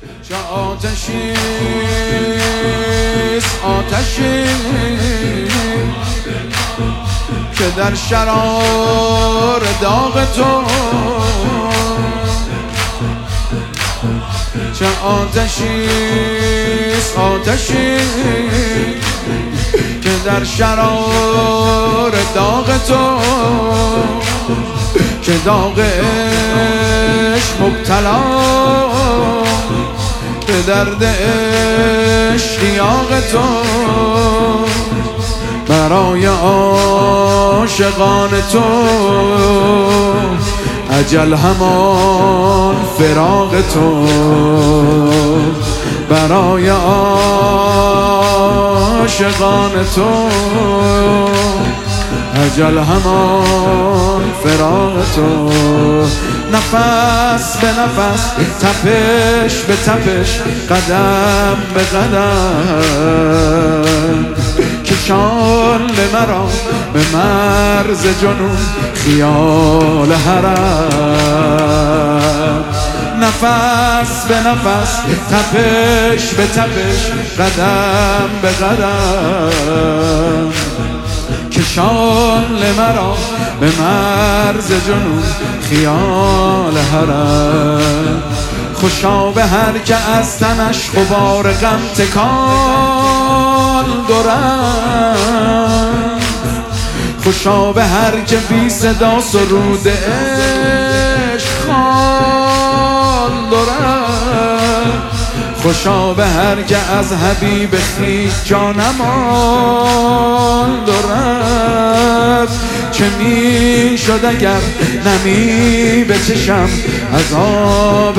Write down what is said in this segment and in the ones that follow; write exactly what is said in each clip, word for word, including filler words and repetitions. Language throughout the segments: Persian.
چه آتشیست آتشی که در شرار داغ تو، چه آتشیست آتشی که در شرار داغ تو، که داغ عشق مبتلا به درد اشتیاق تو، برای عاشقان تو اجل همان فراق تو، برای عاشقان تو اجل همان فراق تو. نفس به نفس، تپش به تپش، قدم به قدم کشان مرا به مرز جنون خیال حرم. نفس به نفس، تپش به تپش، قدم به قدم کشان مرا به مرز جنون خیال حرم. خوشا به هر که از تنش غبار غم تکان دارد، خوشا به هر که بی صدا سرود عشق خوان دارد، خوشا به هر که از حبیب خویش جانمان دارد. چه می شد اگر نمی بچشم از آب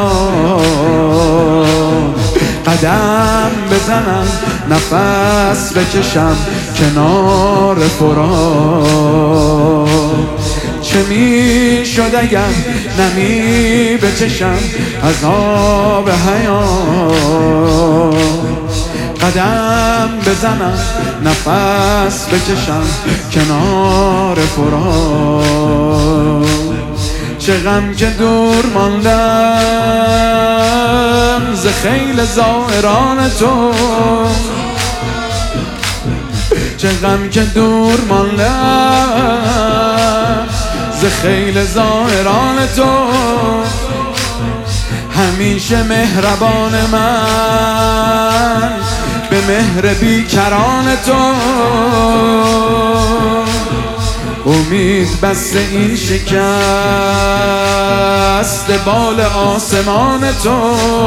حیات، قدم بزنم نفس بکشم کنار فرات. چه می شد اگر نمی بچشم از آب حیات، قدم بزنم نفس بکشم کنار فرات. چه غم که دور ماندم ز خیل زائران تو، چه غم که دور ماندم ز خیل زائران تو، همیشه مهربان من به مهر بیکران تو. امید بست این شکست بال آسمان تو،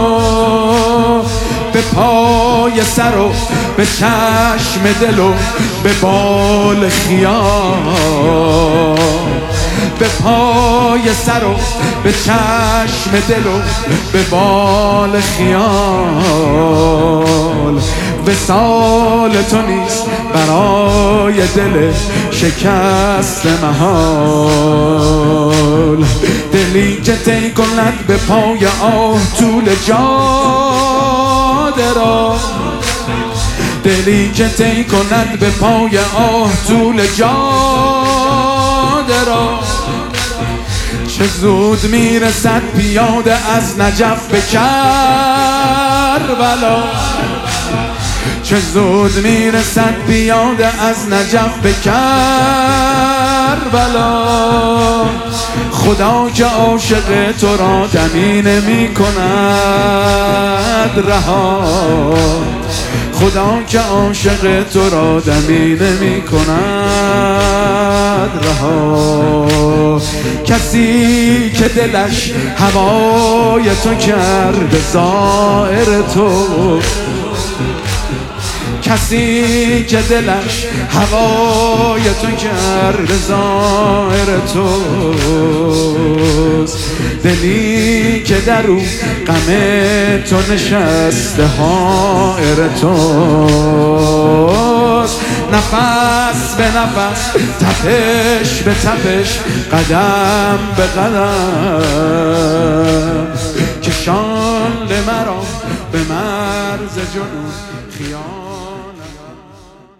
به پای سر و به چشم دل و به بال خیال، به پای سر و به چشم دل و به بال خیال. وصال تو نیست برای دل شکست محال، دلی که طی کند به پای آه طول جاده را، دلی که طی کند به پای آه طول جاده را. چه زود میرسد پیاده از نجف به کربلا، چه زود میرسد پیاده از نجف به کربلا. خدا که عاشق تو را دمی نمی کند رها، خدا که عاشق تو را دمی نمی کند رها. کسی که دلش هوای تو کرده زائر تو، کسی که دلش هوای تو کرده زائر توست، دلی که در او غم تو نشسته حائر توست. نفس به نفس، تپش به تپش، قدم به قدم کشان مرا به مرز جنون خیال.